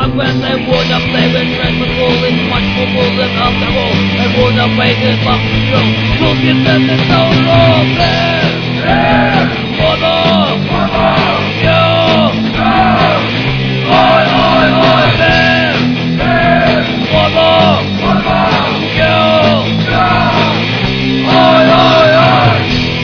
back when they wanna play with friends, but all is much more cool than after all. I wanna make it back to you. Don't get that it's so wrong, man. Mother, you. Oi, oi, oi, man. Mother, you. Oi, oi, oi.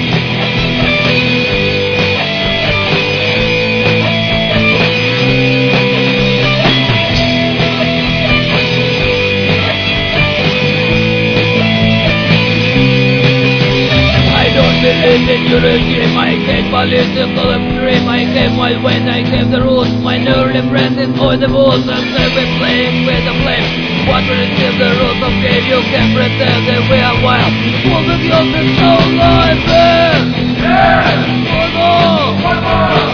In your regime, I came political dream. I came my when I came the rules. My early friends in all the walls, and they've been playing with the flame. What will it give the rules of game? You can pretend that we are wild. All the girls is so live. Yeah. Oh no.